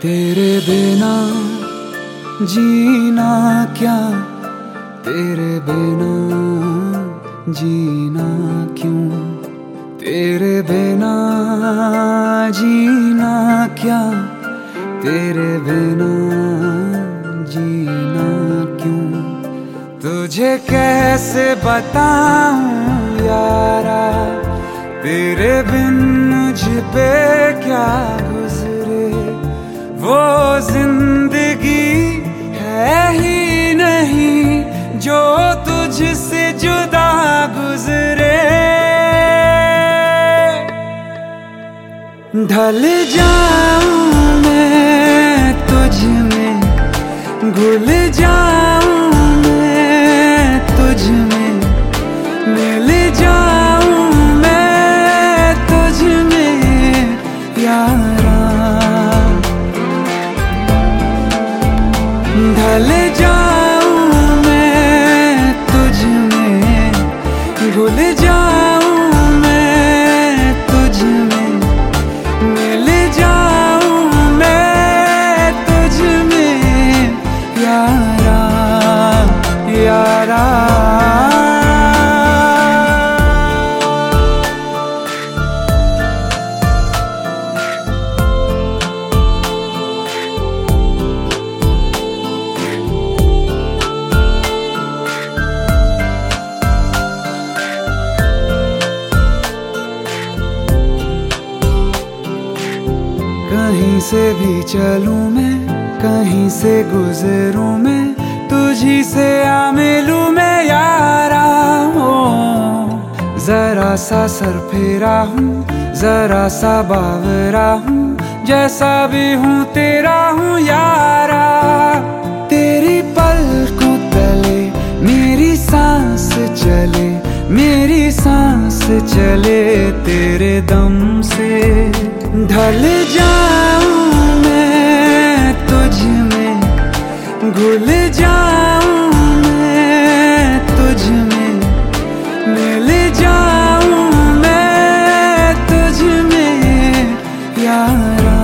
तेरे बिना जीना क्या, तेरे बिना जीना क्यों, तेरे बिना जीना क्या, तेरे बिना जीना क्यों। तुझे कैसे बताऊं यारा, तेरे बिन मुझ पे क्या गुजरे। वो जिंदगी है ही नहीं जो तुझसे जुदा गुजरे। ढल जाऊं मैं तुझ में, घुल जाऊं मैं तुझ में, मिल जाऊं मैं तुझ में यारा। ढल जाऊं मैं तुझ में, घुल जाऊं मैं तुझ में, मिल जाऊं मैं तुझ में यारा यारा। कहीं से भी चलूं मैं, कहीं से गुजरूं मैं, तुझी से आ मिलूं मैं यारा। हो जरा सा सर फेरा हूँ, जरा सा बावरा हूँ, जैसा भी हूँ तेरा हूँ यारा। तेरी पलकों तले मेरी सांस चले, मेरी सांस चले तेरे दम से। ढल जाऊं मैं तुझ में, घुल जाऊं मैं तुझ में, मिल जाऊं मैं तुझ में यारा।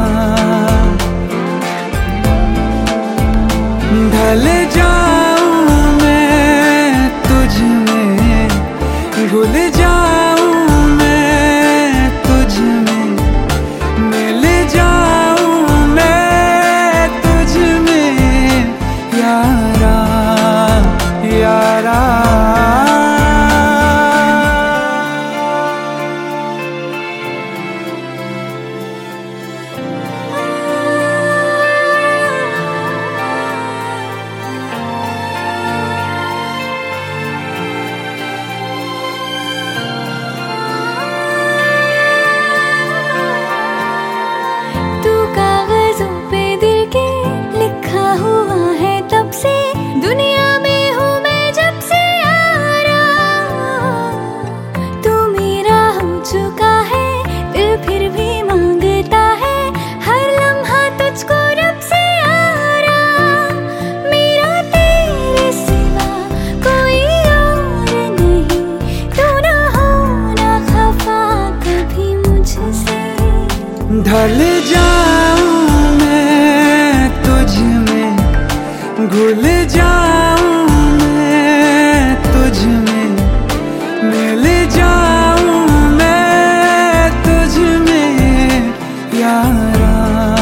ढल जाऊं मैं तुझ में, घुल जाऊं मैं तुझ में, मिल जाऊं मैं तुझ में यारा यारा। ढल जाऊं मैं तुझ में, घुल जाऊं मैं तुझ में, मिल जाऊं मैं तुझ में यारा।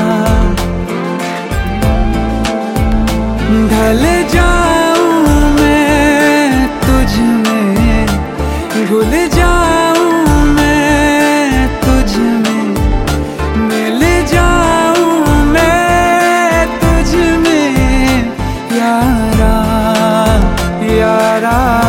ढल जाऊं मैं तुझ में, घुल जाऊं मैं तुझ में, मिल जाऊं मैं तुझ में यारा यारा।